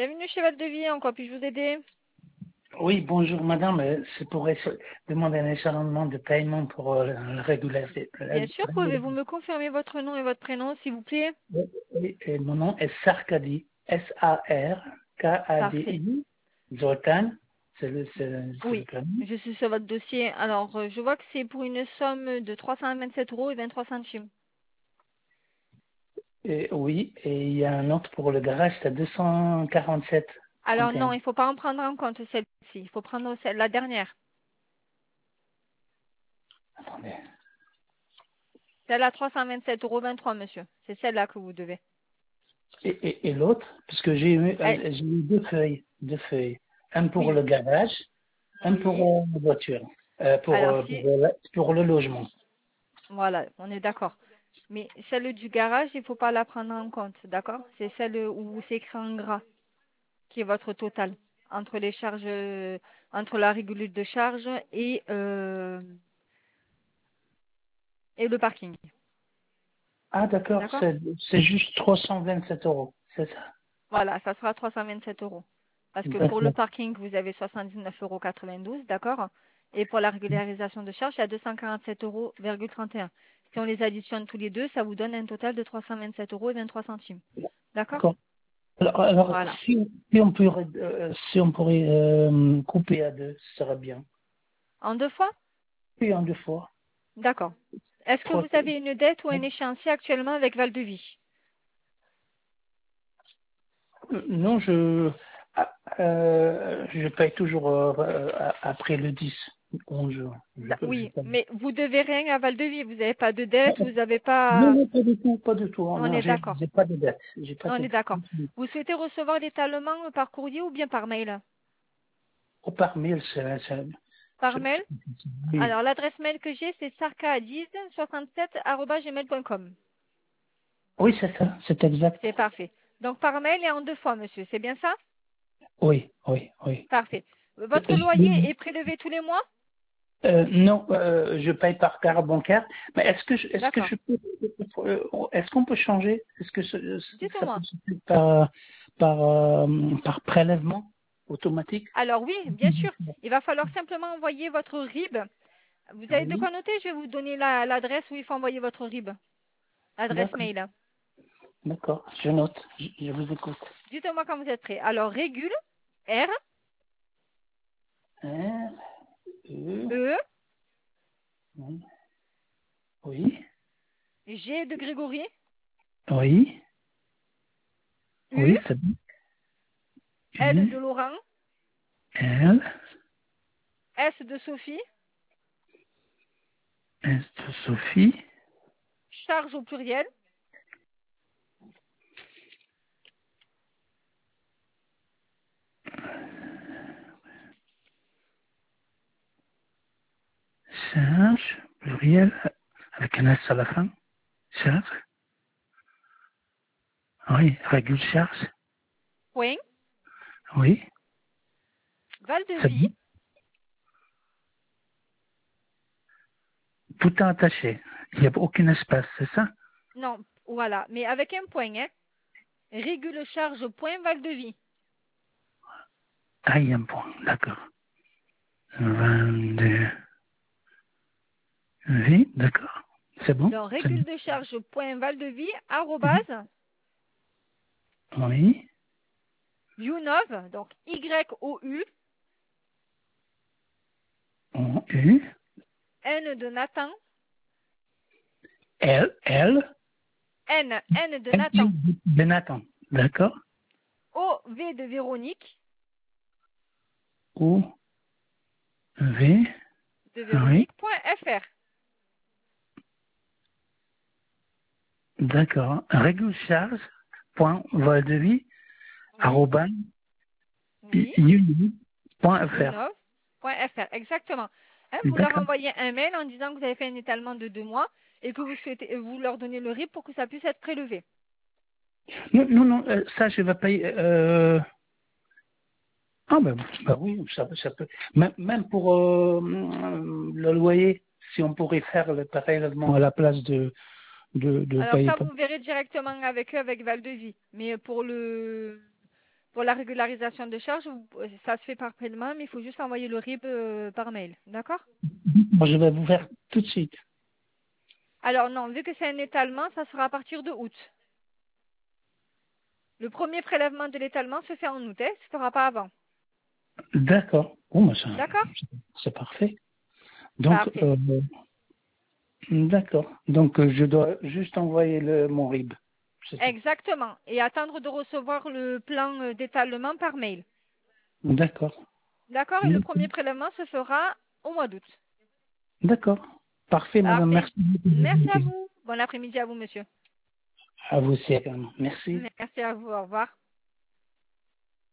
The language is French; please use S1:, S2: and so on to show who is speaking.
S1: Bienvenue chez Val-de-Vie, en quoi puis-je vous aider?
S2: Oui, bonjour madame. C'est pour demander un échelonnement de paiement pour la régularité.
S1: Bien sûr, pouvez-vous me confirmer votre nom et votre prénom, s'il vous plaît?
S2: Oui, et mon nom est Sarkadi,
S1: Parfait.
S2: Sarkadi, Zoltan, c'est le
S1: Oui,
S2: prénom.
S1: je suis sur votre dossier. Alors, je vois que c'est pour une somme de 327 euros et 23 centimes.
S2: Et oui, et il y a un autre pour le garage, c'est 247,
S1: Alors non,
S2: 31.
S1: il ne faut pas en prendre en compte celle-ci. Il faut prendre la dernière.
S2: Attendez.
S1: Celle à 327,23 €, monsieur. C'est celle-là que vous devez.
S2: Et l'autre, parce que
S1: Eh,
S2: j'ai eu deux feuilles. Un pour le
S1: oui,
S2: garage, un pour
S1: oui.
S2: la voiture,
S1: Alors si,
S2: pour le logement.
S1: voilà, on est d'accord. Mais celle du garage, il ne faut pas la prendre en compte, d'accord? C'est celle où c'est écrit en gras, qui est votre total entre les charges, entre la régulule de charge et le parking.
S2: Ah, d'accord,
S1: D'accord?
S2: c'est juste 327 euros, c'est ça.
S1: Voilà, ça sera 327 euros. Parce que pour le
S2: D'accord.
S1: parking, vous avez 79,92 €, d'accord? Et pour la régularisation de charge, il y a 247,31 €. Si on les additionne tous les deux, ça vous donne un total de 327,23 € D'accord?
S2: D'accord. Alors
S1: Voilà.
S2: si on pourrait couper à deux, ce serait bien.
S1: En deux fois?
S2: Puis en deux fois.
S1: D'accord. Est-ce que
S2: Trois.
S1: vous avez une dette ou un échéancier actuellement avec Val-de-Vie?
S2: Non, je paye toujours après le 10, 11 jours. Je
S1: Oui,
S2: paye.
S1: mais vous devez rien à Val-de-Vie. Vous n'avez pas de dette,
S2: Non,
S1: vous n'avez
S2: non,
S1: pas...
S2: non, pas du tout, pas du tout.
S1: On
S2: Non,
S1: est d'accord.
S2: j'ai pas de dette. J'ai pas
S1: On
S2: de
S1: est d'accord.
S2: dette.
S1: Vous souhaitez recevoir l'étalement par courrier ou bien par mail?
S2: Au par mail,
S1: Par mail?
S2: oui.
S1: Alors, l'adresse mail que j'ai, c'est sarka1067@gmail.com.
S2: Oui, c'est ça, c'est exact.
S1: C'est parfait. Donc, par mail et en deux fois, monsieur. C'est bien ça?
S2: Oui, oui, oui.
S1: Parfait. Votre loyer est prélevé tous les mois?
S2: Non, je paye par carte bancaire. Mais
S1: D'accord.
S2: est-ce qu'on peut changer? Est-ce que ça peut
S1: Dites-moi.
S2: se faire par prélèvement automatique?
S1: Alors oui, bien sûr. Il va falloir simplement envoyer votre RIB. Vous avez de
S2: Oui,
S1: quoi noter? Je vais vous donner l'adresse où il faut envoyer votre RIB. L'adresse
S2: d'accord,
S1: mail.
S2: d'accord. Je note. Je vous écoute.
S1: Dites-moi quand vous êtes prêt. Alors, régule, R,
S2: R, E,
S1: E,
S2: oui, oui,
S1: G de Grégory,
S2: oui,
S1: U,
S2: oui, c'est bon.
S1: L de
S2: U,
S1: Laurent,
S2: L,
S1: S de Sophie,
S2: S de Sophie,
S1: charge au pluriel,
S2: charge, pluriel, avec un S à la fin. Charge, oui, régule charge,
S1: point,
S2: oui, c'est
S1: Val-de-Vie,
S2: bon. Tout est attaché. Il n'y a aucun espace, c'est ça?
S1: non, voilà, mais avec un point, hein. Régule charge point Val-de-Vie.
S2: Ah, il y a un point, d'accord. 22. Oui, d'accord. C'est bon?
S1: Donc,
S2: C'est
S1: régule
S2: bon.
S1: de charge point Val-de-Vie, arrobase,
S2: Oui,
S1: Younov, donc Y-O-U,
S2: on, U,
S1: N de Nathan,
S2: L, L,
S1: N de
S2: N,
S1: Nathan,
S2: de Nathan. D'accord?
S1: O-V de Véronique,
S2: O, V,
S1: de
S2: oui,
S1: Véronique, point FR.
S2: d'accord. Régule charge, point, vol de vie,
S1: Oui,
S2: arrobas,
S1: oui,
S2: uni.fr.
S1: younov.fr, exactement. Hein, vous leur
S2: D'accord.
S1: envoyez un mail en disant que vous avez fait un étalement de 2 mois et que vous souhaitez, vous leur donnez le RIB pour que ça puisse être prélevé.
S2: Non, non, non, ça, je vais payer, ah ben oui, ça peut. Même pour le loyer, si on pourrait faire le prélèvement à la place de
S1: Alors
S2: payer
S1: ça,
S2: pour.
S1: vous verrez directement avec eux, avec Val-de-Vie. Mais pour le Pour la régularisation de charge, ça se fait par paiement, mais il faut juste envoyer le RIB par mail. D'accord?
S2: Moi, je vais vous faire tout de suite.
S1: Alors non, vu que c'est un étalement, ça sera à partir de août. Le premier prélèvement de l'étalement se fait en août, hein, ça ne se fera pas avant.
S2: D'accord. Oh, mais
S1: D'accord?
S2: c'est parfait. Donc,
S1: Parfait.
S2: d'accord. Donc, je dois juste envoyer mon RIB. C'est tout.
S1: Exactement. Et attendre de recevoir le plan d'étalement par mail.
S2: D'accord.
S1: D'accord? Et le premier prélèvement se fera au mois d'août.
S2: D'accord. Parfait, madame.
S1: Parfait.
S2: Merci beaucoup.
S1: Merci à vous. Bon après-midi à vous, monsieur.
S2: À vous aussi également. Merci.
S1: Merci à vous. Au revoir.